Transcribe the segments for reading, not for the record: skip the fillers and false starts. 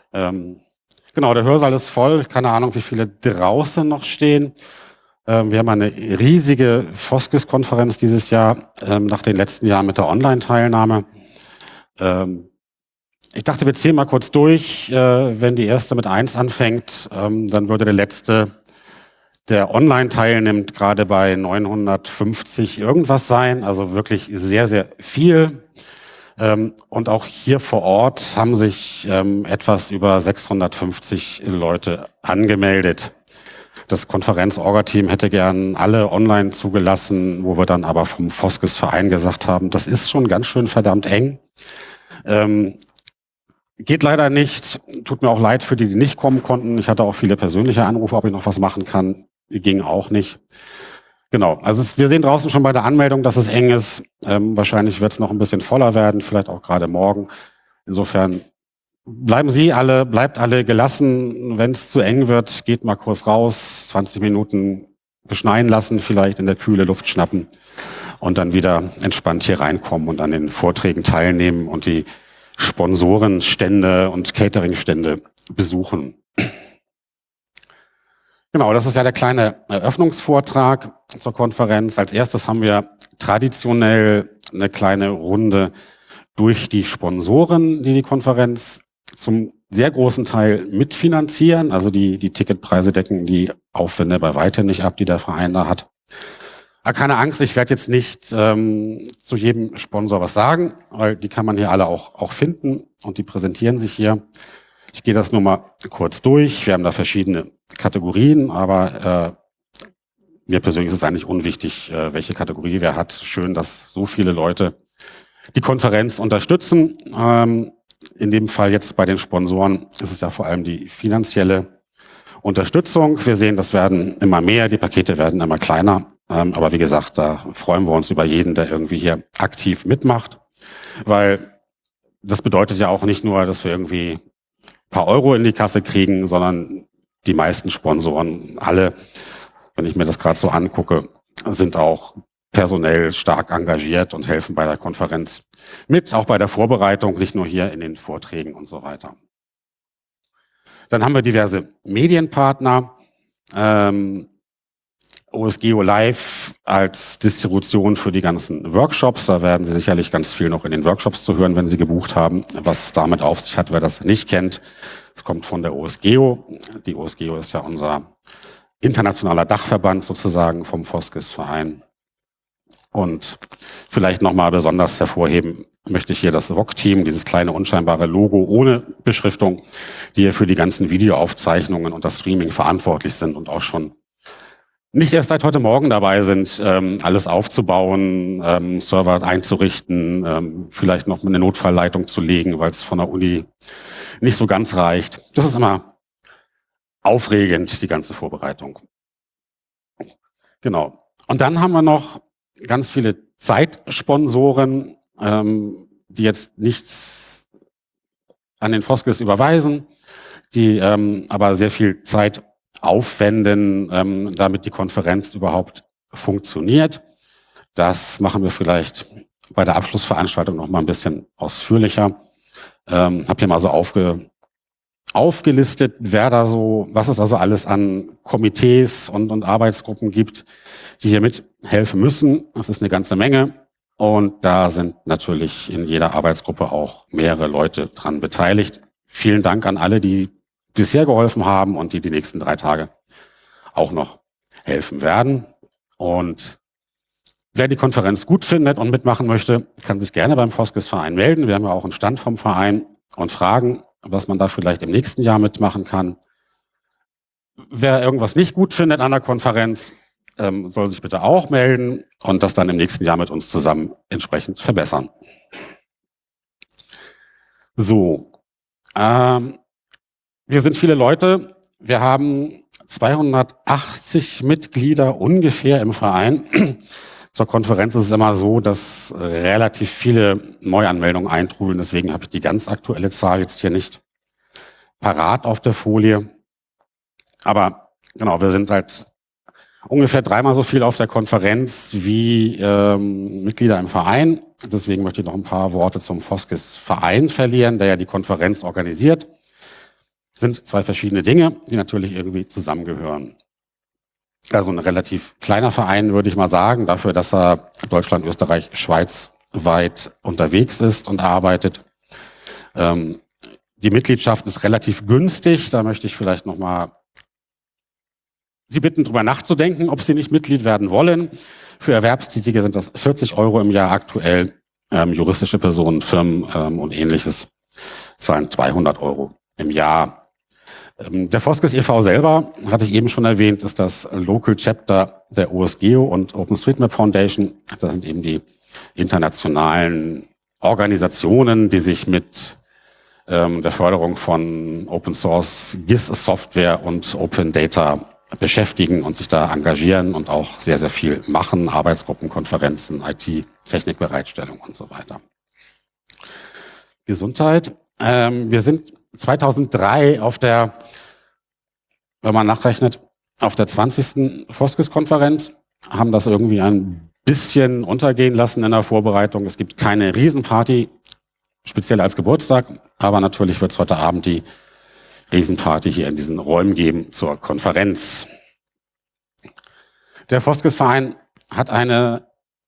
Ähm, genau, der Hörsaal ist voll. Keine Ahnung, wie viele draußen noch stehen. Wir haben eine riesige Foskis-Konferenz dieses Jahr, nach den letzten Jahren mit der Online-Teilnahme. Ich dachte, wir zählen mal kurz durch. Wenn die erste mit 1 anfängt, dann würde der letzte, der online teilnimmt, gerade bei 950 irgendwas sein. Also wirklich sehr, sehr viel. Und auch hier vor Ort haben sich etwas über 650 Leute angemeldet. Das Konferenz-Orga-Team hätte gern alle online zugelassen, wo wir dann aber vom Foskis-Verein gesagt haben, das ist schon ganz schön verdammt eng. Geht leider nicht. Tut mir auch leid für die, die nicht kommen konnten. Ich hatte auch viele persönliche Anrufe, ob ich noch was machen kann. Ging auch nicht. Genau, also wir sehen draußen schon bei der Anmeldung, dass es eng ist. Wahrscheinlich wird es noch ein bisschen voller werden, vielleicht auch gerade morgen. Insofern bleibt alle gelassen. Wenn es zu eng wird, geht mal kurz raus, 20 Minuten beschneien lassen, vielleicht in der kühle Luft schnappen und dann wieder entspannt hier reinkommen und an den Vorträgen teilnehmen und die Sponsorenstände und Cateringstände besuchen. Genau, das ist ja der kleine Eröffnungsvortrag zur Konferenz. Als erstes haben wir traditionell eine kleine Runde durch die Sponsoren, die die Konferenz zum sehr großen Teil mitfinanzieren. Also die Ticketpreise decken die Aufwände bei weitem nicht ab, die der Verein da hat. Aber keine Angst, ich werde jetzt nicht zu jedem Sponsor was sagen, weil die kann man hier alle auch finden und die präsentieren sich hier. Ich gehe das nur mal kurz durch. Wir haben da verschiedene Kategorien, aber mir persönlich ist es eigentlich unwichtig, welche Kategorie wer hat. Schön, dass so viele Leute die Konferenz unterstützen. In dem Fall jetzt bei den Sponsoren ist es ja vor allem die finanzielle Unterstützung. Wir sehen, das werden immer mehr, die Pakete werden immer kleiner. Aber wie gesagt, da freuen wir uns über jeden, der irgendwie hier aktiv mitmacht. Weil das bedeutet ja auch nicht nur, dass wir irgendwie ein paar Euro in die Kasse kriegen, sondern die meisten Sponsoren, alle, wenn ich mir das gerade so angucke, sind auch personell stark engagiert und helfen bei der Konferenz mit, auch bei der Vorbereitung, nicht nur hier in den Vorträgen und so weiter. Dann haben wir diverse Medienpartner, OSGeo Live als Distribution für die ganzen Workshops. Da werden Sie sicherlich ganz viel noch in den Workshops zu hören, wenn Sie gebucht haben. Was es damit auf sich hat, wer das nicht kennt, es kommt von der OSGeo. Die OSGeo ist ja unser internationaler Dachverband sozusagen vom Foskis-Verein. Und vielleicht nochmal besonders hervorheben möchte ich hier das VOG-Team, dieses kleine unscheinbare Logo ohne Beschriftung, die hier für die ganzen Videoaufzeichnungen und das Streaming verantwortlich sind und auch schon nicht erst seit heute Morgen dabei sind, alles aufzubauen, Server einzurichten, vielleicht noch eine Notfallleitung zu legen, weil es von der Uni nicht so ganz reicht. Das ist immer aufregend, die ganze Vorbereitung. Genau. Und dann haben wir noch ganz viele Zeitsponsoren, die jetzt nichts an den Foskis überweisen, die aber sehr viel Zeit aufwenden, damit die Konferenz überhaupt funktioniert. Das machen wir vielleicht bei der Abschlussveranstaltung noch mal ein bisschen ausführlicher. Habe hier mal so aufgelistet, was es also alles an Komitees und Arbeitsgruppen gibt, die hier mithelfen müssen. Das ist eine ganze Menge. Und da sind natürlich in jeder Arbeitsgruppe auch mehrere Leute dran beteiligt. Vielen Dank an alle, die bisher geholfen haben und die nächsten 3 Tage auch noch helfen werden. Und wer die Konferenz gut findet und mitmachen möchte, kann sich gerne beim Foskis-Verein melden. Wir haben ja auch einen Stand vom Verein und fragen, was man da vielleicht im nächsten Jahr mitmachen kann. Wer irgendwas nicht gut findet an der Konferenz, soll sich bitte auch melden und das dann im nächsten Jahr mit uns zusammen entsprechend verbessern. So, wir sind viele Leute. Wir haben 280 Mitglieder ungefähr im Verein. Zur Konferenz ist es immer so, dass relativ viele Neuanmeldungen eintrudeln. Deswegen habe ich die ganz aktuelle Zahl jetzt hier nicht parat auf der Folie. Aber genau, wir sind halt ungefähr 3-mal so viel auf der Konferenz wie Mitglieder im Verein. Deswegen möchte ich noch ein paar Worte zum Foskis-Verein verlieren, der ja die Konferenz organisiert. sind zwei verschiedene Dinge, die natürlich irgendwie zusammengehören. Also ein relativ kleiner Verein, würde ich mal sagen, dafür, dass er Deutschland, Österreich, Schweiz weit unterwegs ist und arbeitet. Die Mitgliedschaft ist relativ günstig. Da möchte ich vielleicht nochmal Sie bitten, darüber nachzudenken, ob Sie nicht Mitglied werden wollen. Für Erwerbstätige sind das 40 € im Jahr aktuell. Juristische Personen, Firmen und Ähnliches zahlen 200 € im Jahr. Der Foskes e.V. selber, hatte ich eben schon erwähnt, ist das Local Chapter der OSGeo und OpenStreetMap Foundation. Das sind eben die internationalen Organisationen, die sich mit der Förderung von Open Source GIS-Software und Open Data beschäftigen und sich da engagieren und auch sehr, sehr viel machen. Arbeitsgruppen, Konferenzen, IT, Technikbereitstellung und so weiter. Gesundheit. Wir sind 2003 auf der, wenn man nachrechnet, auf der 20. Foskes-Konferenz, haben das irgendwie ein bisschen untergehen lassen in der Vorbereitung. Es gibt keine Riesenparty, speziell als Geburtstag, aber natürlich wird es heute Abend die Riesenparty hier in diesen Räumen geben zur Konferenz. Der Foskes-Verein hat eine,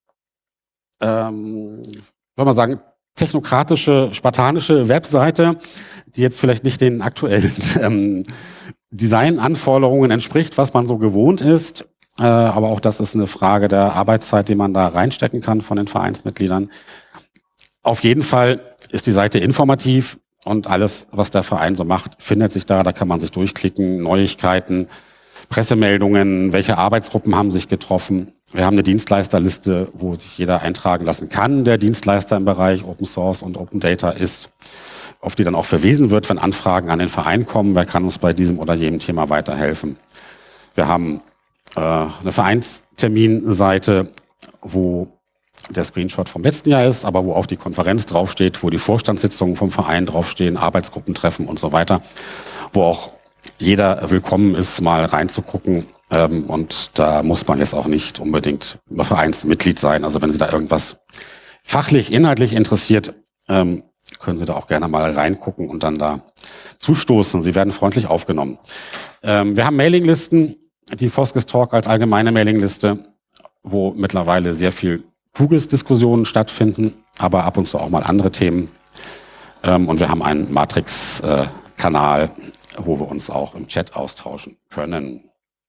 soll man sagen, technokratische, spartanische Webseite, die jetzt vielleicht nicht den aktuellen Designanforderungen entspricht, was man so gewohnt ist. Aber auch das ist eine Frage der Arbeitszeit, die man da reinstecken kann von den Vereinsmitgliedern. Auf jeden Fall ist die Seite informativ und alles, was der Verein so macht, findet sich da. Da kann man sich durchklicken, Neuigkeiten, Pressemeldungen, welche Arbeitsgruppen haben sich getroffen. Wir haben eine Dienstleisterliste, wo sich jeder eintragen lassen kann, der Dienstleister im Bereich Open Source und Open Data ist, auf die dann auch verwiesen wird, wenn Anfragen an den Verein kommen. Wer kann uns bei diesem oder jenem Thema weiterhelfen? Wir haben eine Vereinsterminseite, wo der Screenshot vom letzten Jahr ist, aber wo auch die Konferenz draufsteht, wo die Vorstandssitzungen vom Verein draufstehen, Arbeitsgruppentreffen und so weiter, wo auch jeder willkommen ist, mal reinzugucken. Und da muss man jetzt auch nicht unbedingt Vereinsmitglied sein. Also wenn Sie da irgendwas fachlich, inhaltlich interessiert, können Sie da auch gerne mal reingucken und dann da zustoßen. Sie werden freundlich aufgenommen. Wir haben Mailinglisten, die Foskes Talk als allgemeine Mailingliste, wo mittlerweile sehr viel Kugels-Diskussionen stattfinden, aber ab und zu auch mal andere Themen. Und wir haben einen Matrix-Kanal, wo wir uns auch im Chat austauschen können.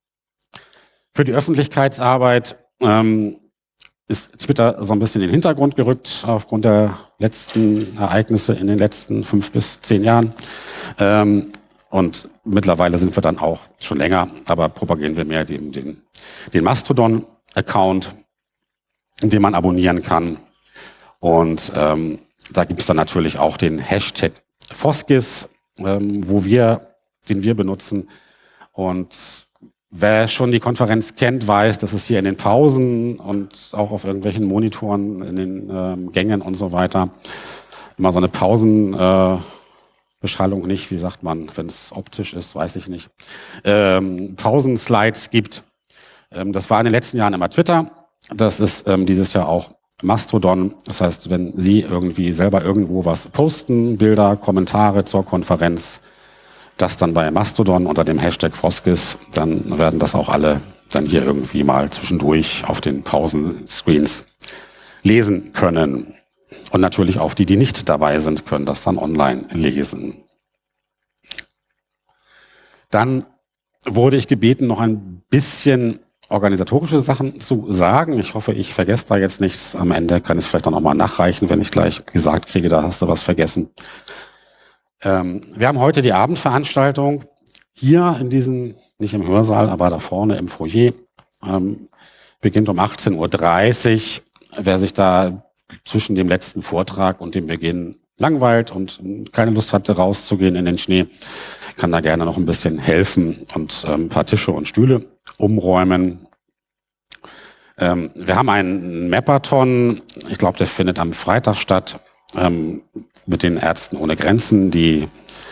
Für die Öffentlichkeitsarbeit ist Twitter so ein bisschen in den Hintergrund gerückt aufgrund der letzten Ereignisse in den letzten 5 bis 10 Jahren. Und mittlerweile sind wir dann auch schon länger, aber propagieren wir mehr den Mastodon-Account, den man abonnieren kann. Und da gibt es dann natürlich auch den Hashtag Foskes, den wir benutzen. Und wer schon die Konferenz kennt, weiß, dass es hier in den Pausen und auch auf irgendwelchen Monitoren in den Gängen und so weiter immer so eine Pausenbeschallung nicht, wie sagt man, wenn es optisch ist, weiß ich nicht, Pausenslides gibt. Das war in den letzten Jahren immer Twitter. Das ist dieses Jahr auch Mastodon. Das heißt, wenn Sie irgendwie selber irgendwo was posten, Bilder, Kommentare zur Konferenz, das dann bei Mastodon unter dem Hashtag Foskes, dann werden das auch alle dann hier irgendwie mal zwischendurch auf den Pausenscreens lesen können. Und natürlich auch die nicht dabei sind, können das dann online lesen. Dann wurde ich gebeten, noch ein bisschen organisatorische Sachen zu sagen. Ich hoffe, ich vergesse da jetzt nichts. Am Ende kann ich es vielleicht auch noch mal nachreichen, wenn ich gleich gesagt kriege, da hast du was vergessen. Wir haben heute die Abendveranstaltung hier in diesem, nicht im Hörsaal, aber da vorne im Foyer. Beginnt um 18:30 Uhr. Wer sich da zwischen dem letzten Vortrag und dem Beginn langweilt und keine Lust hatte, rauszugehen in den Schnee, kann da gerne noch ein bisschen helfen und ein paar Tische und Stühle umräumen. Wir haben einen Mappathon, ich glaube, der findet am Freitag statt, mit den Ärzten ohne Grenzen, die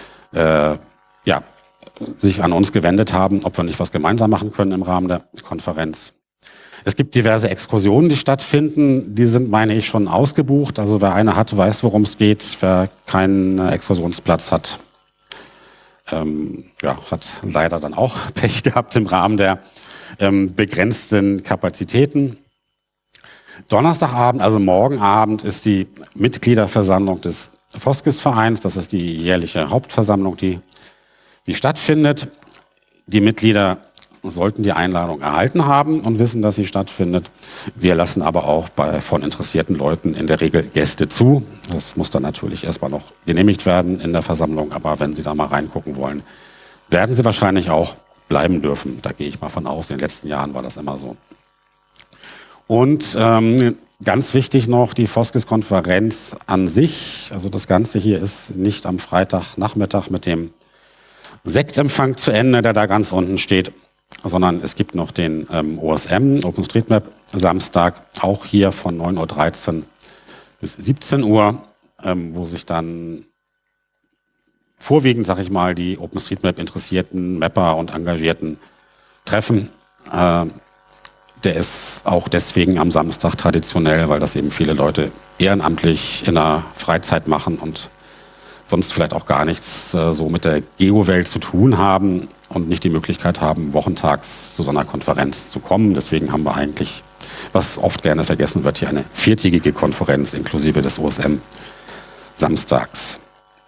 sich an uns gewendet haben, ob wir nicht was gemeinsam machen können im Rahmen der Konferenz. Es gibt diverse Exkursionen, die stattfinden. Die sind, meine ich, schon ausgebucht. Also wer eine hat, weiß, worum es geht. Wer keinen Exkursionsplatz hat, ja, hat leider dann auch Pech gehabt im Rahmen der begrenzten Kapazitäten. Donnerstagabend, also morgen Abend, ist die Mitgliederversammlung des Foskis-Vereins. Das ist die jährliche Hauptversammlung, die stattfindet. Die Mitglieder sollten die Einladung erhalten haben und wissen, dass sie stattfindet. Wir lassen aber auch von interessierten Leuten in der Regel Gäste zu. Das muss dann natürlich erstmal noch genehmigt werden in der Versammlung, aber wenn Sie da mal reingucken wollen, werden Sie wahrscheinlich auch bleiben dürfen. Da gehe ich mal von aus. In den letzten Jahren war das immer so. Und ganz wichtig noch, die Foskis-Konferenz an sich, also das Ganze hier ist nicht am Freitagnachmittag mit dem Sektempfang zu Ende, der da ganz unten steht, sondern es gibt noch den OSM, OpenStreetMap, Samstag, auch hier von 9:13 Uhr bis 17 Uhr, wo sich dann vorwiegend, sag ich mal, die OpenStreetMap-interessierten Mapper und Engagierten treffen. Der ist auch deswegen am Samstag traditionell, weil das eben viele Leute ehrenamtlich in der Freizeit machen und sonst vielleicht auch gar nichts so mit der Geo-Welt zu tun haben und nicht die Möglichkeit haben, wochentags zu so einer Konferenz zu kommen. Deswegen haben wir eigentlich, was oft gerne vergessen wird, hier eine 4tägige Konferenz inklusive des OSM samstags.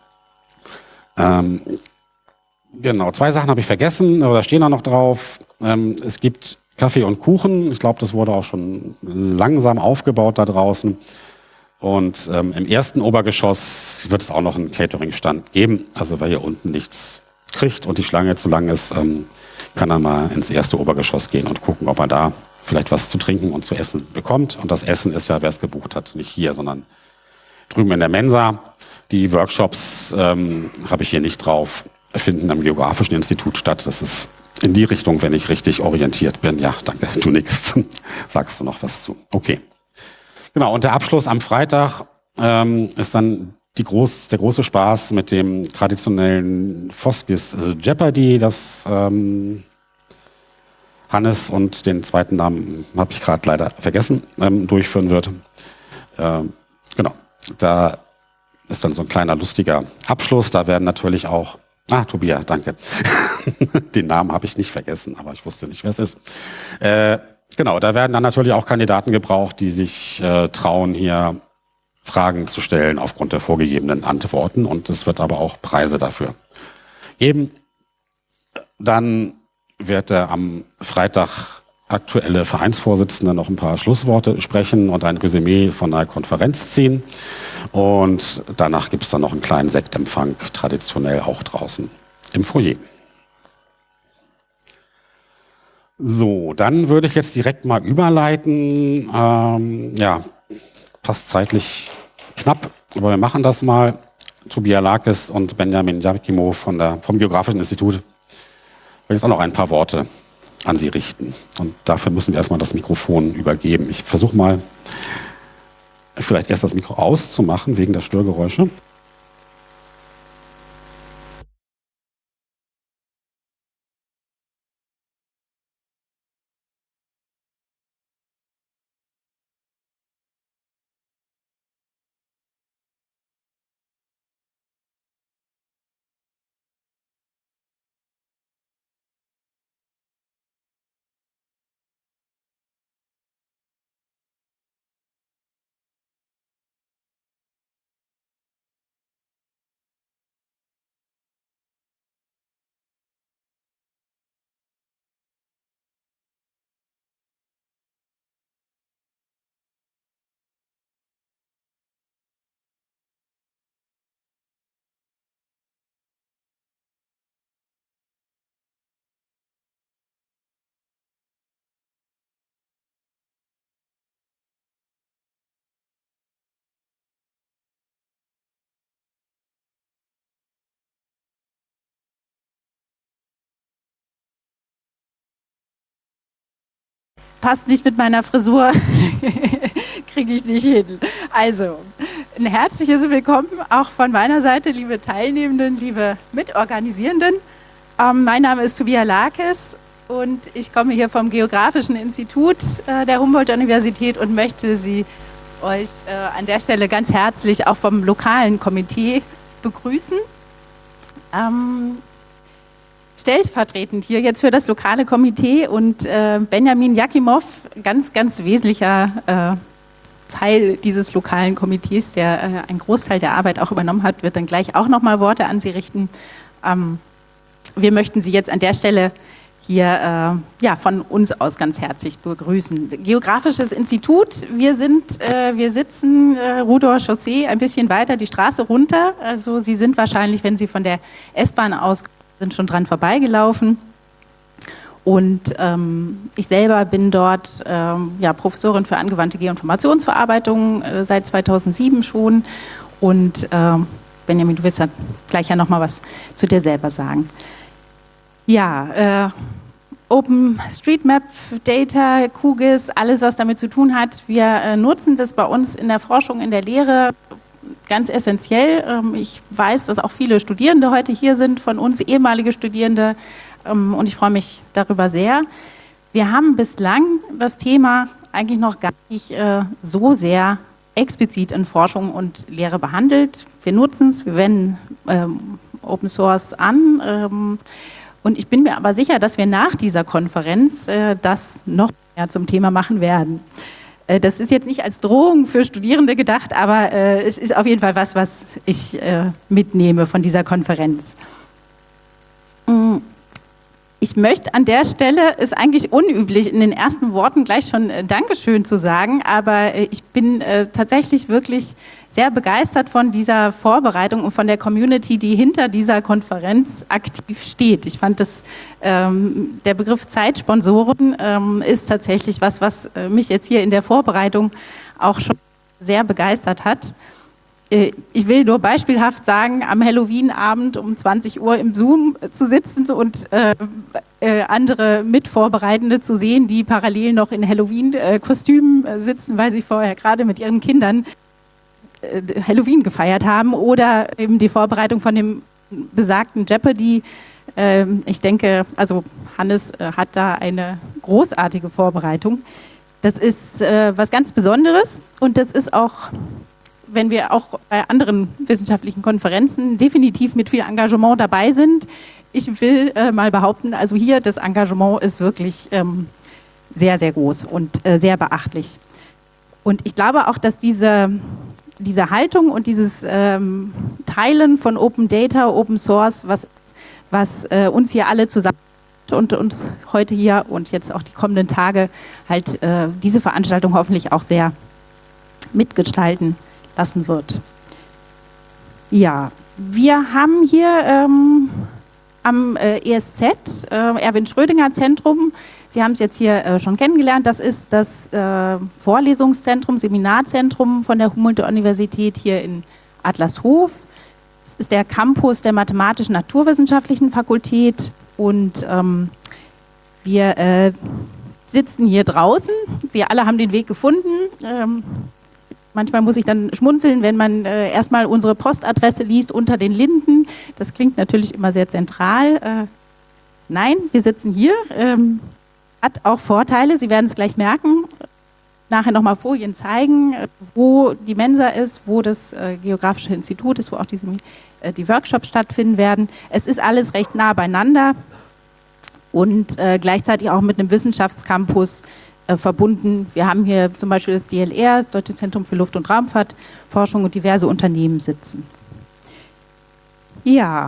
Genau, 2 Sachen habe ich vergessen, oder stehen da noch drauf. Es gibt Kaffee und Kuchen. Ich glaube, das wurde auch schon langsam aufgebaut da draußen. Und im ersten Obergeschoss wird es auch noch einen Catering-Stand geben. Also wer hier unten nichts kriegt und die Schlange zu lang ist, kann dann mal ins erste Obergeschoss gehen und gucken, ob er da vielleicht was zu trinken und zu essen bekommt. Und das Essen ist ja, wer es gebucht hat, nicht hier, sondern drüben in der Mensa. Die Workshops habe ich hier nicht drauf, finden am Geografischen Institut statt. Das ist in die Richtung, wenn ich richtig orientiert bin. Ja, danke, du nix. Sagst du noch was zu? Okay. Genau, und der Abschluss am Freitag ist dann der große Spaß mit dem traditionellen Foskis Jeopardy, das Hannes und den zweiten Namen habe ich gerade leider vergessen, durchführen wird. Genau, da ist dann so ein kleiner lustiger Abschluss. Da werden natürlich auch, Tobias, danke. Den Namen habe ich nicht vergessen, aber ich wusste nicht, wer es ist. Genau, da werden dann natürlich auch Kandidaten gebraucht, die sich trauen, hier Fragen zu stellen aufgrund der vorgegebenen Antworten. Und es wird aber auch Preise dafür geben. Dann wird der am Freitag aktuelle Vereinsvorsitzende noch ein paar Schlussworte sprechen und ein Resümee von der Konferenz ziehen. Und danach gibt es dann noch einen kleinen Sektempfang, traditionell auch draußen im Foyer. So, dann würde ich jetzt direkt mal überleiten. Ja, passt zeitlich knapp, aber wir machen das mal. Tobias Lakis und Benjamin Jakimo vom Geografischen Institut will jetzt auch noch ein paar Worte an Sie richten. Und dafür müssen wir erstmal das Mikrofon übergeben. Ich versuche mal, vielleicht erst das Mikro auszumachen, wegen der Störgeräusche. Passt nicht mit meiner Frisur, kriege ich nicht hin. Also, ein herzliches Willkommen auch von meiner Seite, liebe Teilnehmenden, liebe Mitorganisierenden. Mein Name ist Tobias Lakis und ich komme hier vom Geografischen Institut der Humboldt-Universität und möchte euch an der Stelle ganz herzlich auch vom lokalen Komitee begrüßen. stellvertretend hier jetzt für das lokale Komitee und Benjamin Jakimov, ganz, ganz wesentlicher Teil dieses lokalen Komitees, der einen Großteil der Arbeit auch übernommen hat, wird dann gleich auch nochmal Worte an Sie richten. Wir möchten Sie jetzt an der Stelle hier von uns aus ganz herzlich begrüßen. Geografisches Institut, wir sitzen Rudower Chaussee ein bisschen weiter die Straße runter. Also Sie sind wahrscheinlich, wenn Sie von der S-Bahn aus sind, schon dran vorbeigelaufen. Und ich selber bin dort Professorin für angewandte Geoinformationsverarbeitung seit 2007 schon. Und Benjamin, du wirst ja gleich ja nochmal was zu dir selber sagen. Ja, OpenStreetMap, Data, QGIS, alles was damit zu tun hat. Wir nutzen das bei uns in der Forschung, in der Lehre ganz essentiell. Ich weiß, dass auch viele Studierende heute hier sind, von uns ehemalige Studierende, und ich freue mich darüber sehr. Wir haben bislang das Thema eigentlich noch gar nicht so sehr explizit in Forschung und Lehre behandelt. Wir nutzen es, wir wenden Open Source an. Und ich bin mir aber sicher, dass wir nach dieser Konferenz das noch mehr zum Thema machen werden. Das ist jetzt nicht als Drohung für Studierende gedacht, aber es ist auf jeden Fall was ich mitnehme von dieser Konferenz. Ich möchte an der Stelle, ist eigentlich unüblich, in den ersten Worten gleich schon Dankeschön zu sagen, aber ich bin tatsächlich wirklich sehr begeistert von dieser Vorbereitung und von der Community, die hinter dieser Konferenz aktiv steht. Ich fand, der Begriff Zeitsponsoren ist tatsächlich was mich jetzt hier in der Vorbereitung auch schon sehr begeistert hat. Ich will nur beispielhaft sagen, am Halloween-Abend um 20 Uhr im Zoom zu sitzen und andere Mitvorbereitende zu sehen, die parallel noch in Halloween-Kostümen sitzen, weil sie vorher gerade mit ihren Kindern Halloween gefeiert haben, oder eben die Vorbereitung von dem besagten Jeopardy. Ich denke, also Hannes hat da eine großartige Vorbereitung. Das ist was ganz Besonderes und das ist auch, wenn wir auch bei anderen wissenschaftlichen Konferenzen definitiv mit viel Engagement dabei sind. Ich will mal behaupten, also hier das Engagement ist wirklich sehr, sehr groß und sehr beachtlich. Und ich glaube auch, dass diese Haltung und dieses Teilen von Open Data, Open Source, was uns hier alle zusammen und uns heute hier und jetzt auch die kommenden Tage halt diese Veranstaltung hoffentlich auch sehr mitgestalten lassen wird. Ja, wir haben hier am ESZ, Erwin-Schrödinger-Zentrum, Sie haben es jetzt hier schon kennengelernt, das ist das Vorlesungszentrum, Seminarzentrum von der Humboldt-Universität hier in Adlershof. Es ist der Campus der Mathematischen Naturwissenschaftlichen Fakultät und wir sitzen hier draußen. Sie alle haben den Weg gefunden. Manchmal muss ich dann schmunzeln, wenn man erstmal unsere Postadresse liest, unter den Linden. Das klingt natürlich immer sehr zentral. Nein, wir sitzen hier. Hat auch Vorteile, Sie werden es gleich merken. Nachher nochmal Folien zeigen, wo die Mensa ist, wo das Geografische Institut ist, wo auch die Workshops stattfinden werden. Es ist alles recht nah beieinander und gleichzeitig auch mit einem Wissenschaftscampus verbunden. Wir haben hier zum Beispiel das DLR, das Deutsche Zentrum für Luft- und Raumfahrtforschung, und diverse Unternehmen sitzen. Ja,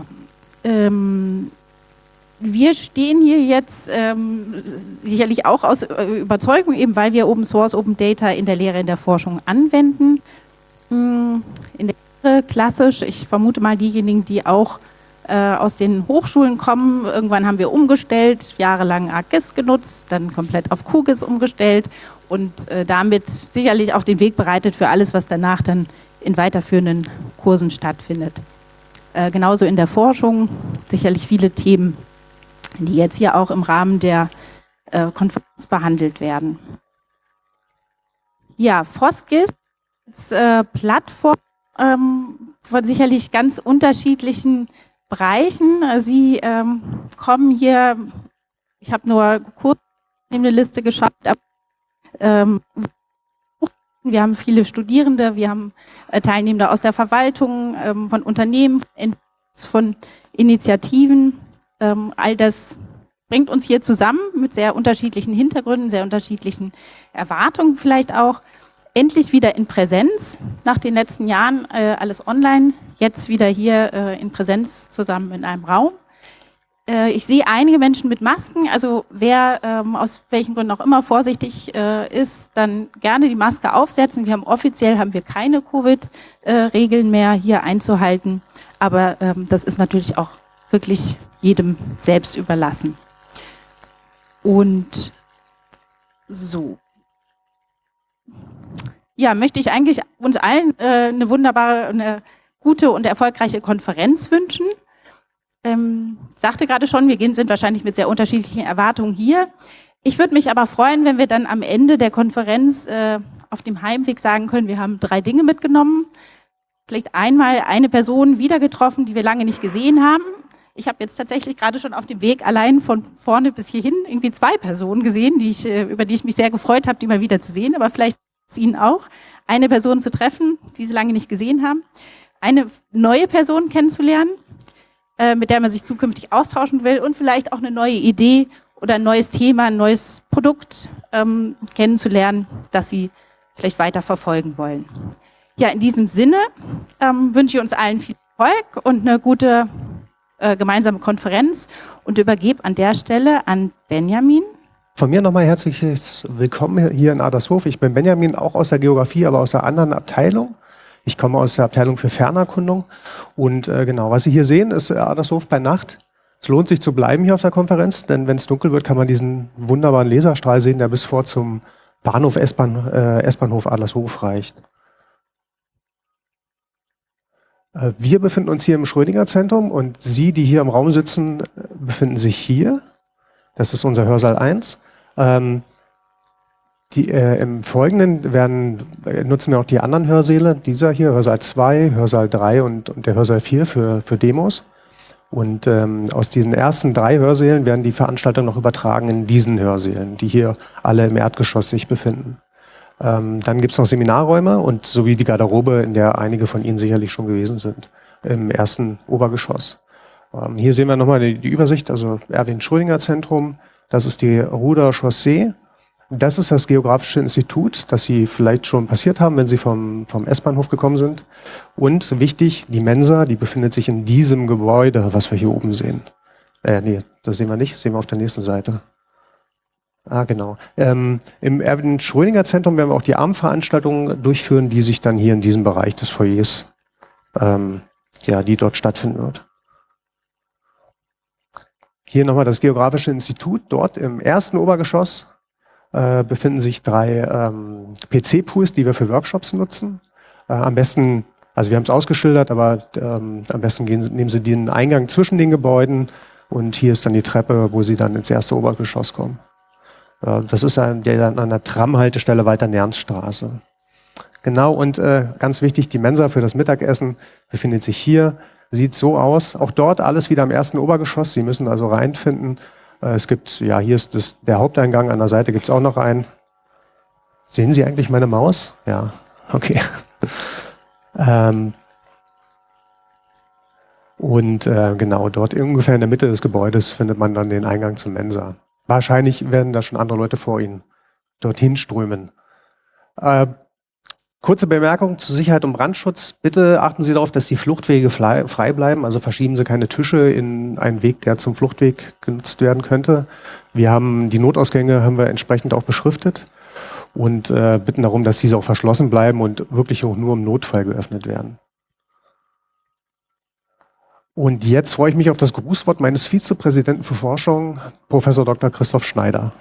wir stehen hier jetzt sicherlich auch aus Überzeugung, eben weil wir Open Source, Open Data in der Lehre, in der Forschung anwenden. In der Lehre klassisch, ich vermute mal diejenigen, die auch aus den Hochschulen kommen. Irgendwann haben wir umgestellt, jahrelang ArcGIS genutzt, dann komplett auf QGIS umgestellt und damit sicherlich auch den Weg bereitet für alles, was danach dann in weiterführenden Kursen stattfindet. Genauso in der Forschung, sicherlich viele Themen, die jetzt hier auch im Rahmen der Konferenz behandelt werden. Ja, FOSGIS als Plattform von sicherlich ganz unterschiedlichen Bereichen. Sie kommen hier, ich habe nur kurz eine Liste geschaut, aber wir haben viele Studierende, wir haben Teilnehmende aus der Verwaltung, von Unternehmen, von Initiativen. All das bringt uns hier zusammen mit sehr unterschiedlichen Hintergründen, sehr unterschiedlichen Erwartungen vielleicht auch. Endlich wieder in Präsenz, nach den letzten Jahren alles online, jetzt wieder hier in Präsenz zusammen in einem Raum. Ich sehe einige Menschen mit Masken, also wer aus welchen Gründen auch immer vorsichtig ist, dann gerne die Maske aufsetzen. Offiziell haben wir keine Covid-Regeln mehr hier einzuhalten, aber das ist natürlich auch wirklich jedem selbst überlassen. Und so. Ja, möchte ich eigentlich uns allen eine wunderbare, eine gute und erfolgreiche Konferenz wünschen. Sagte gerade schon, wir sind wahrscheinlich mit sehr unterschiedlichen Erwartungen hier. Ich würde mich aber freuen, wenn wir dann am Ende der Konferenz auf dem Heimweg sagen können, wir haben 3 Dinge mitgenommen. Vielleicht einmal eine Person wieder getroffen, die wir lange nicht gesehen haben. Ich habe jetzt tatsächlich gerade schon auf dem Weg allein von vorne bis hierhin irgendwie 2 Personen gesehen, über die ich mich sehr gefreut habe, die mal wieder zu sehen, aber vielleicht Ihnen auch, eine Person zu treffen, die Sie lange nicht gesehen haben, eine neue Person kennenzulernen, mit der man sich zukünftig austauschen will und vielleicht auch eine neue Idee oder ein neues Thema, ein neues Produkt kennenzulernen, das Sie vielleicht weiter verfolgen wollen. Ja, in diesem Sinne wünsche ich uns allen viel Erfolg und eine gute gemeinsame Konferenz und übergebe an der Stelle an Benjamin. Von mir nochmal herzliches Willkommen hier in Adlershof. Ich bin Benjamin, auch aus der Geografie, aber aus einer anderen Abteilung. Ich komme aus der Abteilung für Fernerkundung. Und genau, was Sie hier sehen, ist Adlershof bei Nacht. Es lohnt sich zu bleiben hier auf der Konferenz, denn wenn es dunkel wird, kann man diesen wunderbaren Laserstrahl sehen, der bis vor zum Bahnhof S-Bahnhof Adlershof reicht. Wir befinden uns hier im Schrödinger-Zentrum und Sie, die hier im Raum sitzen, befinden sich hier. Das ist unser Hörsaal 1. Im Folgenden nutzen wir auch die anderen Hörsäle. Dieser hier, Hörsaal 2, Hörsaal 3 und der Hörsaal 4 für Demos. Und aus diesen ersten 3 Hörsälen werden die Veranstaltungen noch übertragen in diesen Hörsälen, die hier alle im Erdgeschoss sich befinden. Dann gibt es noch Seminarräume und sowie die Garderobe, in der einige von Ihnen sicherlich schon gewesen sind, im ersten Obergeschoss. Hier sehen wir nochmal die Übersicht, also Erwin-Schrödinger-Zentrum, das ist die Ruder Chaussee, das ist das Geografische Institut, das Sie vielleicht schon passiert haben, wenn Sie vom S-Bahnhof gekommen sind. Und wichtig, die Mensa, die befindet sich in diesem Gebäude, was wir hier oben sehen. Nee, das sehen wir nicht, das sehen wir auf der nächsten Seite. Ah, genau. Im Erwin-Schrödinger-Zentrum werden wir auch die Abendveranstaltungen durchführen, die sich dann hier in diesem Bereich des Foyers, die dort stattfinden wird. Hier nochmal das Geografische Institut. Dort im ersten Obergeschoss befinden sich 3 PC-Pools, die wir für Workshops nutzen. Am besten, also wir haben es ausgeschildert, aber am besten nehmen Sie den Eingang zwischen den Gebäuden und hier ist dann die Treppe, wo Sie dann ins erste Obergeschoss kommen. Das ist dann an der Tramhaltestelle Walter-Nernst-Straße. Genau, und ganz wichtig, die Mensa für das Mittagessen befindet sich hier. Sieht so aus. Auch dort alles wieder im ersten Obergeschoss. Sie müssen also reinfinden. Es gibt, ja, hier ist der Haupteingang. An der Seite gibt es auch noch einen. Sehen Sie eigentlich meine Maus? Ja, okay. Genau, dort ungefähr in der Mitte des Gebäudes findet man dann den Eingang zum Mensa. Wahrscheinlich werden da schon andere Leute vor Ihnen dorthin strömen. Kurze Bemerkung zur Sicherheit und Brandschutz. Bitte achten Sie darauf, dass die Fluchtwege frei bleiben. Also verschieben Sie keine Tische in einen Weg, der zum Fluchtweg genutzt werden könnte. Wir haben die Notausgänge entsprechend auch beschriftet und bitten darum, dass diese auch verschlossen bleiben und wirklich auch nur im Notfall geöffnet werden. Und jetzt freue ich mich auf das Grußwort meines Vizepräsidenten für Forschung, Professor Dr. Christoph Schneider.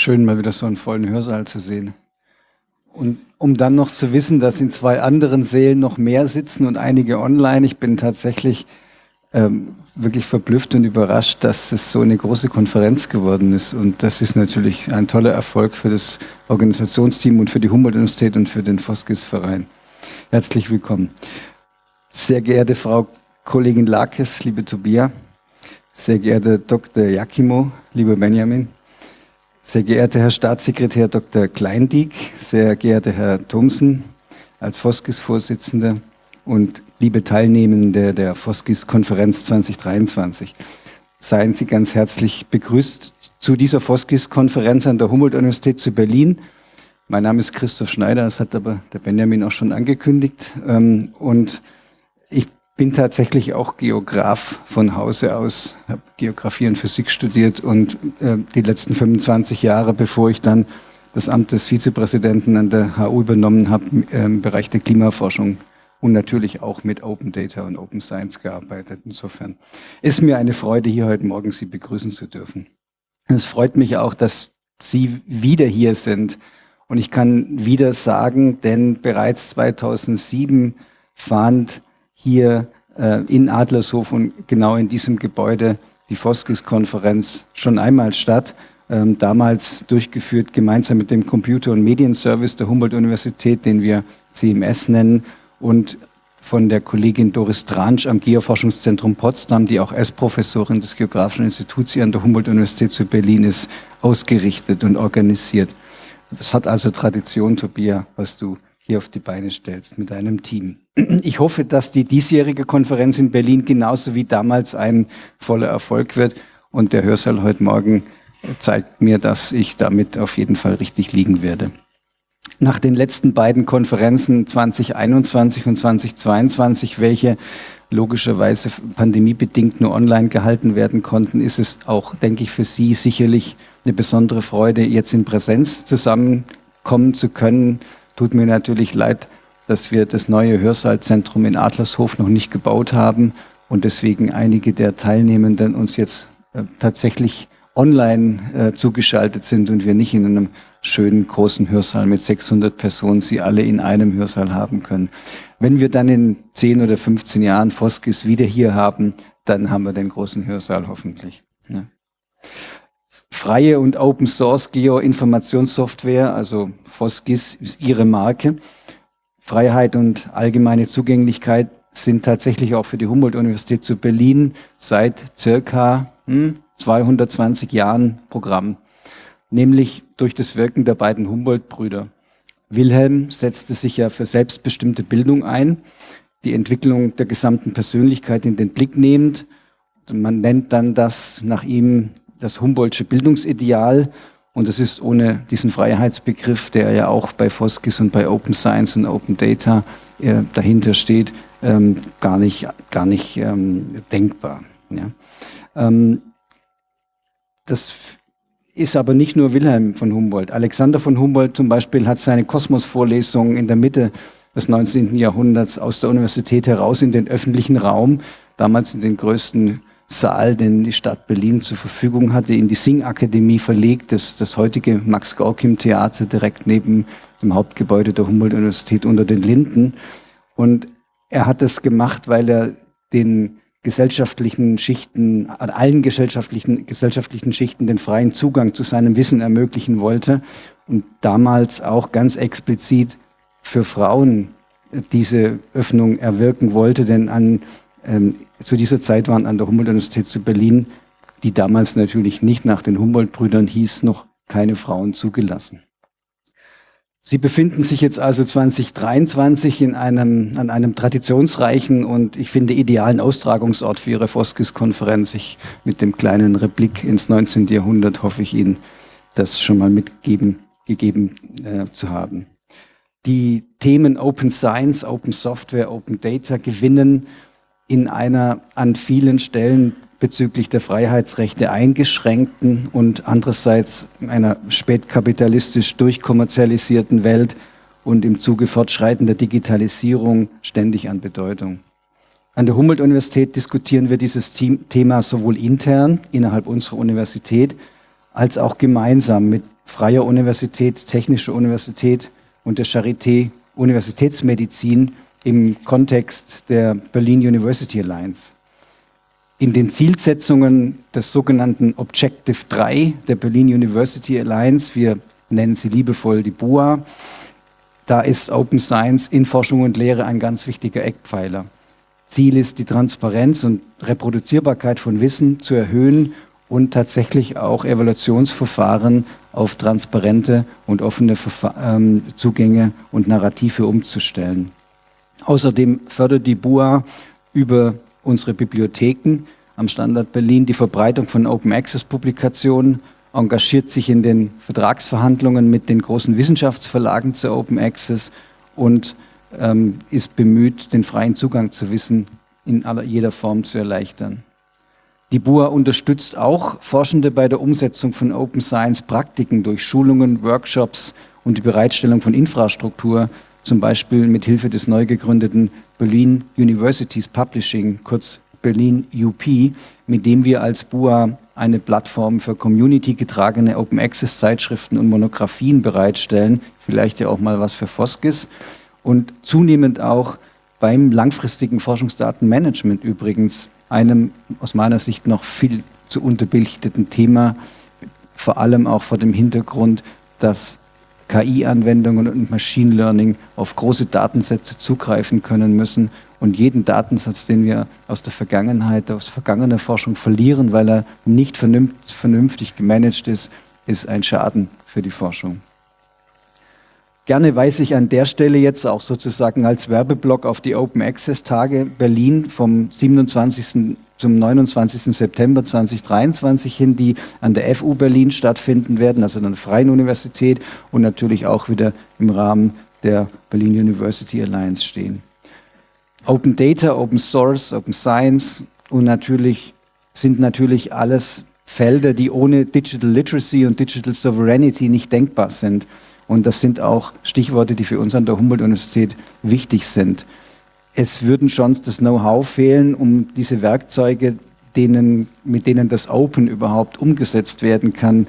Schön, mal wieder so einen vollen Hörsaal zu sehen. Und um dann noch zu wissen, dass in 2 anderen Sälen noch mehr sitzen und einige online. Ich bin tatsächlich wirklich verblüfft und überrascht, dass es so eine große Konferenz geworden ist. Und das ist natürlich ein toller Erfolg für das Organisationsteam und für die Humboldt-Universität und für den Foskis-Verein. Herzlich willkommen. Sehr geehrte Frau Kollegin Lakes, liebe Tobia, sehr geehrter Dr. Jakimo, lieber Benjamin, sehr geehrter Herr Staatssekretär Dr. Kleindieck, sehr geehrter Herr Thomsen als Foskis-Vorsitzender und liebe Teilnehmende der Foskis-Konferenz 2023. Seien Sie ganz herzlich begrüßt zu dieser Foskis-Konferenz an der Humboldt-Universität zu Berlin. Mein Name ist Christoph Schneider, das hat aber der Benjamin auch schon angekündigt. Und ich bin tatsächlich auch Geograf von Hause aus, habe Geografie und Physik studiert und die letzten 25 Jahre, bevor ich dann das Amt des Vizepräsidenten an der HU übernommen habe, im Bereich der Klimaforschung und natürlich auch mit Open Data und Open Science gearbeitet. Insofern ist mir eine Freude, hier heute Morgen Sie begrüßen zu dürfen. Es freut mich auch, dass Sie wieder hier sind. Und ich kann wieder sagen, denn bereits 2007 fand hier in Adlershof und genau in diesem Gebäude die Foskis-Konferenz schon einmal statt. Damals durchgeführt gemeinsam mit dem Computer- und Medienservice der Humboldt-Universität, den wir CMS nennen, und von der Kollegin Doris Transch am Geoforschungszentrum Potsdam, die auch S-Professorin des Geografischen Instituts hier an der Humboldt-Universität zu Berlin ist, ausgerichtet und organisiert. Das hat also Tradition, Tobia, was du hier auf die Beine stellst mit deinem Team. Ich hoffe, dass die diesjährige Konferenz in Berlin genauso wie damals ein voller Erfolg wird. Und der Hörsaal heute Morgen zeigt mir, dass ich damit auf jeden Fall richtig liegen werde. Nach den letzten beiden Konferenzen 2021 und 2022, welche logischerweise pandemiebedingt nur online gehalten werden konnten, ist es auch, denke ich, für Sie sicherlich eine besondere Freude, jetzt in Präsenz zusammenkommen zu können. Tut mir natürlich leid, dass wir das neue Hörsaalzentrum in Adlershof noch nicht gebaut haben und deswegen einige der Teilnehmenden uns jetzt tatsächlich online zugeschaltet sind und wir nicht in einem schönen großen Hörsaal mit 600 Personen sie alle in einem Hörsaal haben können. Wenn wir dann in 10 oder 15 Jahren Foskis wieder hier haben, dann haben wir den großen Hörsaal hoffentlich. Ja. Freie und Open Source Geoinformationssoftware, also Foskis ist ihre Marke. Freiheit und allgemeine Zugänglichkeit sind tatsächlich auch für die Humboldt-Universität zu Berlin seit circa 220 Jahren Programm, nämlich durch das Wirken der beiden Humboldt-Brüder. Wilhelm setzte sich ja für selbstbestimmte Bildung ein, die Entwicklung der gesamten Persönlichkeit in den Blick nehmend. Man nennt dann das nach ihm das Humboldtsche Bildungsideal. Und es ist ohne diesen Freiheitsbegriff, der ja auch bei Foskis und bei Open Science und Open Data dahinter steht, gar nicht denkbar. Ja. Das ist aber nicht nur Wilhelm von Humboldt. Alexander von Humboldt zum Beispiel hat seine Kosmos-Vorlesungen in der Mitte des 19. Jahrhunderts aus der Universität heraus in den öffentlichen Raum, damals in den größten Saal, den die Stadt Berlin zur Verfügung hatte, in die Singakademie verlegt, das heutige Max-Gorkim-Theater direkt neben dem Hauptgebäude der Humboldt-Universität unter den Linden. Und er hat das gemacht, weil er den gesellschaftlichen Schichten, an allen gesellschaftlichen Schichten den freien Zugang zu seinem Wissen ermöglichen wollte und damals auch ganz explizit für Frauen diese Öffnung erwirken wollte, denn zu dieser Zeit waren an der Humboldt-Universität zu Berlin, die damals natürlich nicht nach den Humboldt-Brüdern hieß, noch keine Frauen zugelassen. Sie befinden sich jetzt also 2023 an einem traditionsreichen und ich finde idealen Austragungsort für Ihre Foskis-Konferenz. Mit dem kleinen Replik ins 19. Jahrhundert hoffe ich Ihnen, das schon mal gegeben zu haben. Die Themen Open Science, Open Software, Open Data gewinnen in einer an vielen Stellen bezüglich der Freiheitsrechte eingeschränkten und andererseits einer spätkapitalistisch durchkommerzialisierten Welt und im Zuge fortschreitender Digitalisierung ständig an Bedeutung. An der Humboldt-Universität diskutieren wir dieses Thema sowohl intern innerhalb unserer Universität als auch gemeinsam mit Freier Universität, Technischer Universität und der Charité Universitätsmedizin im Kontext der Berlin University Alliance. In den Zielsetzungen des sogenannten Objective 3 der Berlin University Alliance, wir nennen sie liebevoll die BUA, da ist Open Science in Forschung und Lehre ein ganz wichtiger Eckpfeiler. Ziel ist, die Transparenz und Reproduzierbarkeit von Wissen zu erhöhen und tatsächlich auch Evaluationsverfahren auf transparente und offene Zugänge und Narrative umzustellen. Außerdem fördert die BUA über unsere Bibliotheken am Standort Berlin die Verbreitung von Open-Access-Publikationen, engagiert sich in den Vertragsverhandlungen mit den großen Wissenschaftsverlagen zu Open Access und ist bemüht, den freien Zugang zu Wissen in jeder Form zu erleichtern. Die BUA unterstützt auch Forschende bei der Umsetzung von Open Science Praktiken durch Schulungen, Workshops und die Bereitstellung von Infrastruktur, zum Beispiel mit Hilfe des neu gegründeten Berlin Universities Publishing, kurz Berlin UP, mit dem wir als BUA eine Plattform für community-getragene Open-Access-Zeitschriften und Monographien bereitstellen, vielleicht ja auch mal was für Foskis, und zunehmend auch beim langfristigen Forschungsdatenmanagement übrigens, einem aus meiner Sicht noch viel zu unterbelichteten Thema, vor allem auch vor dem Hintergrund, dass KI-Anwendungen und Machine Learning auf große Datensätze zugreifen können müssen und jeden Datensatz, den wir aus der Vergangenheit, aus vergangener Forschung verlieren, weil er nicht vernünftig gemanagt ist, ist ein Schaden für die Forschung. Gerne weise ich an der Stelle jetzt auch sozusagen als Werbeblock auf die Open Access Tage Berlin vom 27. zum 29. September 2023 hin, die an der FU Berlin stattfinden werden, also an der Freien Universität und natürlich auch wieder im Rahmen der Berlin University Alliance stehen. Open Data, Open Source, Open Science und sind natürlich alles Felder, die ohne Digital Literacy und Digital Sovereignty nicht denkbar sind. Und das sind auch Stichworte, die für uns an der Humboldt-Universität wichtig sind. Es würden schon das Know-how fehlen, um diese Werkzeuge, mit denen das Open überhaupt umgesetzt werden kann,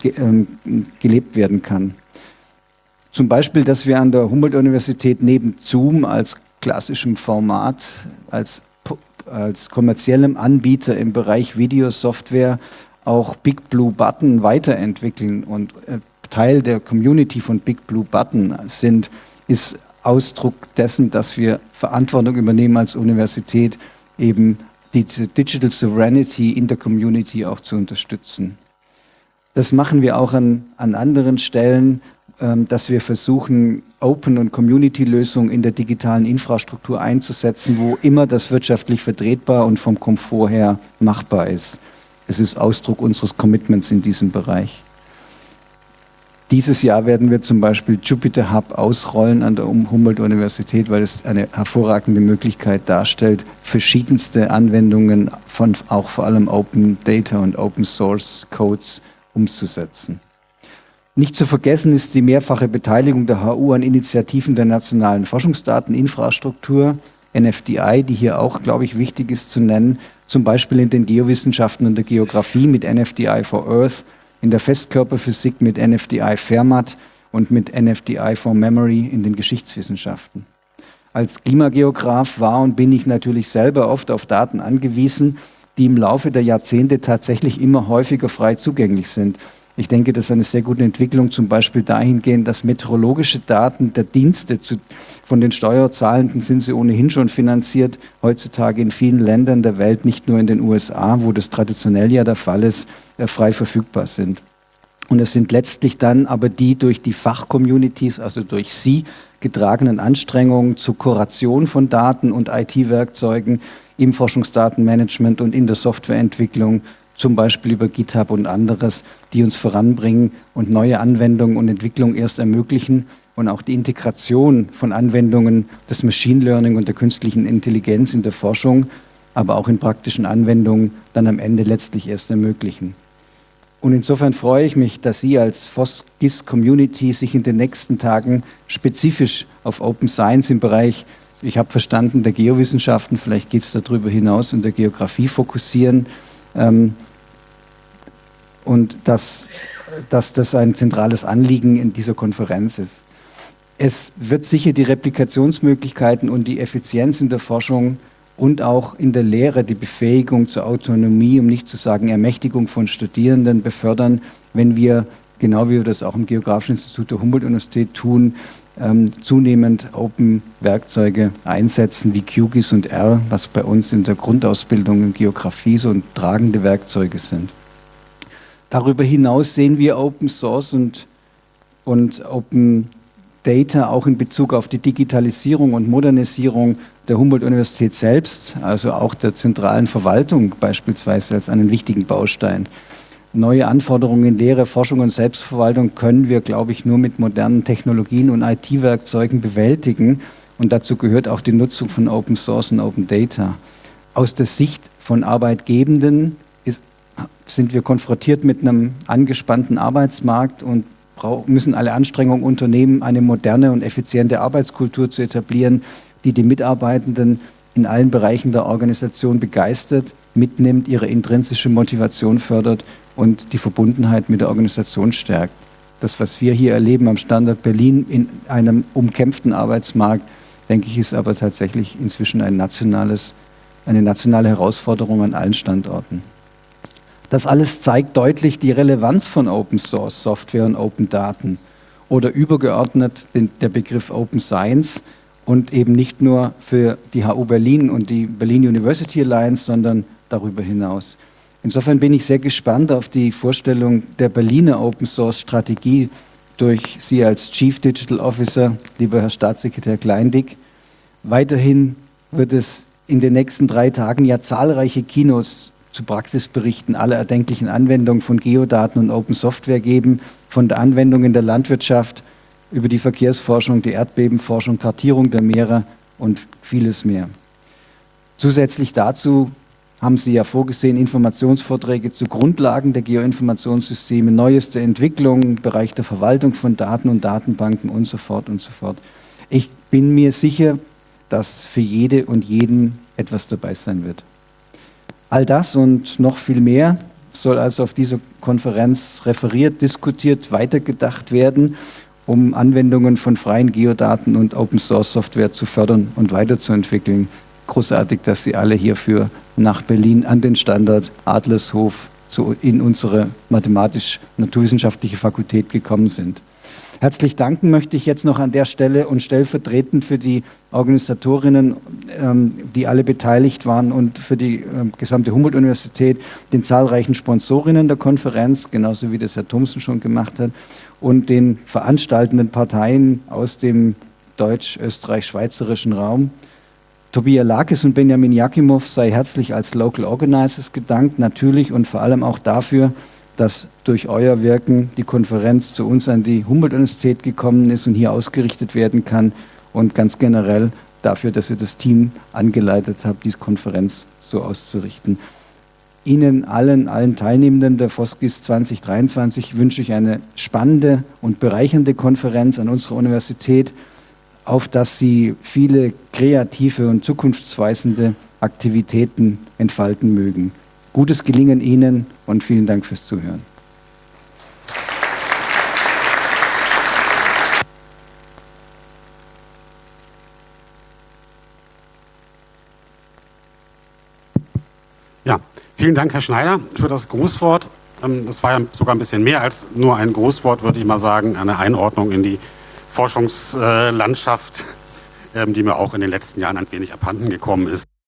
gelebt werden kann. Zum Beispiel, dass wir an der Humboldt-Universität neben Zoom als klassischem Format, als kommerziellem Anbieter im Bereich Videosoftware auch Big Blue Button weiterentwickeln und Teil der Community von Big Blue Button sind, ist Ausdruck dessen, dass wir Verantwortung übernehmen als Universität, eben die Digital Sovereignty in der Community auch zu unterstützen. Das machen wir auch an anderen Stellen, dass wir versuchen, Open- und Community-Lösungen in der digitalen Infrastruktur einzusetzen, wo immer das wirtschaftlich vertretbar und vom Komfort her machbar ist. Es ist Ausdruck unseres Commitments in diesem Bereich. Dieses Jahr werden wir zum Beispiel Jupyter Hub ausrollen an der Humboldt-Universität, weil es eine hervorragende Möglichkeit darstellt, verschiedenste Anwendungen von auch vor allem Open Data und Open Source Codes umzusetzen. Nicht zu vergessen ist die mehrfache Beteiligung der HU an Initiativen der nationalen Forschungsdateninfrastruktur, NFDI, die hier auch, glaube ich, wichtig ist zu nennen, zum Beispiel in den Geowissenschaften und der Geografie mit NFDI for Earth, in der Festkörperphysik mit NFDI Fermat und mit NFDI for Memory in den Geschichtswissenschaften. Als Klimageograf war und bin ich natürlich selber oft auf Daten angewiesen, die im Laufe der Jahrzehnte tatsächlich immer häufiger frei zugänglich sind. Ich denke, das ist eine sehr gute Entwicklung, zum Beispiel dahingehend, dass meteorologische Daten der Dienste von den Steuerzahlenden sind sie ohnehin schon finanziert, heutzutage in vielen Ländern der Welt, nicht nur in den USA, wo das traditionell ja der Fall ist, frei verfügbar sind. Und es sind letztlich dann aber die durch die Fachcommunities, also durch Sie, getragenen Anstrengungen zur Kuration von Daten und IT-Werkzeugen im Forschungsdatenmanagement und in der Softwareentwicklung, zum Beispiel über GitHub und anderes, die uns voranbringen und neue Anwendungen und Entwicklung erst ermöglichen und auch die Integration von Anwendungen des Machine Learning und der künstlichen Intelligenz in der Forschung, aber auch in praktischen Anwendungen dann am Ende letztlich erst ermöglichen. Und insofern freue ich mich, dass Sie als FOSGIS-Community sich in den nächsten Tagen spezifisch auf Open Science im Bereich, ich habe verstanden, der Geowissenschaften, vielleicht geht es darüber hinaus, in der Geografie fokussieren, und dass dass das ein zentrales Anliegen in dieser Konferenz ist. Es wird sicher die Replikationsmöglichkeiten und die Effizienz in der Forschung und auch in der Lehre die Befähigung zur Autonomie, um nicht zu sagen Ermächtigung von Studierenden befördern, wenn wir, genau wie wir das auch im Geografischen Institut der Humboldt-Universität tun, zunehmend Open-Werkzeuge einsetzen wie QGIS und R, was bei uns in der Grundausbildung in Geografie so tragende Werkzeuge sind. Darüber hinaus sehen wir Open Source und Open Data auch in Bezug auf die Digitalisierung und Modernisierung der Humboldt-Universität selbst, also auch der zentralen Verwaltung beispielsweise als einen wichtigen Baustein. Neue Anforderungen in Lehre, Forschung und Selbstverwaltung können wir, glaube ich, nur mit modernen Technologien und IT-Werkzeugen bewältigen. Und dazu gehört auch die Nutzung von Open Source und Open Data. Aus der Sicht von Arbeitgebenden sind wir konfrontiert mit einem angespannten Arbeitsmarkt und müssen alle Anstrengungen unternehmen, eine moderne und effiziente Arbeitskultur zu etablieren, die die Mitarbeitenden in allen Bereichen der Organisation begeistert, mitnimmt, ihre intrinsische Motivation fördert und die Verbundenheit mit der Organisation stärkt. Das, was wir hier erleben am Standort Berlin in einem umkämpften Arbeitsmarkt, denke ich, ist aber tatsächlich inzwischen eine nationale Herausforderung an allen Standorten. Das alles zeigt deutlich die Relevanz von Open Source Software und Open Daten oder übergeordnet der Begriff Open Science und eben nicht nur für die HU Berlin und die Berlin University Alliance, sondern darüber hinaus. Insofern bin ich sehr gespannt auf die Vorstellung der Berliner Open Source Strategie durch Sie als Chief Digital Officer, lieber Herr Staatssekretär Kleindick. Weiterhin wird es in den nächsten 3 Tagen ja zahlreiche Keynotes zu Praxisberichten aller erdenklichen Anwendungen von Geodaten und Open Software geben, von der Anwendung in der Landwirtschaft über die Verkehrsforschung, die Erdbebenforschung, Kartierung der Meere und vieles mehr. Zusätzlich dazu haben Sie ja vorgesehen, Informationsvorträge zu Grundlagen der Geoinformationssysteme, neueste Entwicklungen im Bereich der Verwaltung von Daten und Datenbanken und so fort und so fort. Ich bin mir sicher, dass für jede und jeden etwas dabei sein wird. All das und noch viel mehr soll also auf dieser Konferenz referiert, diskutiert, weitergedacht werden, um Anwendungen von freien Geodaten und Open-Source-Software zu fördern und weiterzuentwickeln. Großartig, dass Sie alle hierfür nach Berlin an den Standort Adlershof in unsere mathematisch-naturwissenschaftliche Fakultät gekommen sind. Herzlich danken möchte ich jetzt noch an der Stelle und stellvertretend für die Organisatorinnen, die alle beteiligt waren und für die gesamte Humboldt-Universität, den zahlreichen Sponsorinnen der Konferenz, genauso wie das Herr Thomsen schon gemacht hat, und den veranstaltenden Parteien aus dem deutsch-österreich-schweizerischen Raum. Tobias Lakis und Benjamin Jakimov sei herzlich als Local Organizers gedankt, natürlich und vor allem auch dafür, dass durch euer Wirken die Konferenz zu uns an die Humboldt-Universität gekommen ist und hier ausgerichtet werden kann und ganz generell dafür, dass ihr das Team angeleitet habt, diese Konferenz so auszurichten. Ihnen allen Teilnehmenden der FOSGIS 2023 wünsche ich eine spannende und bereichernde Konferenz an unserer Universität, auf dass Sie viele kreative und zukunftsweisende Aktivitäten entfalten mögen. Gutes Gelingen Ihnen und vielen Dank fürs Zuhören. Ja, vielen Dank, Herr Schneider, für das Grußwort. Das war ja sogar ein bisschen mehr als nur ein Grußwort, würde ich mal sagen, eine Einordnung in die Forschungslandschaft, die mir auch in den letzten Jahren ein wenig abhanden gekommen ist.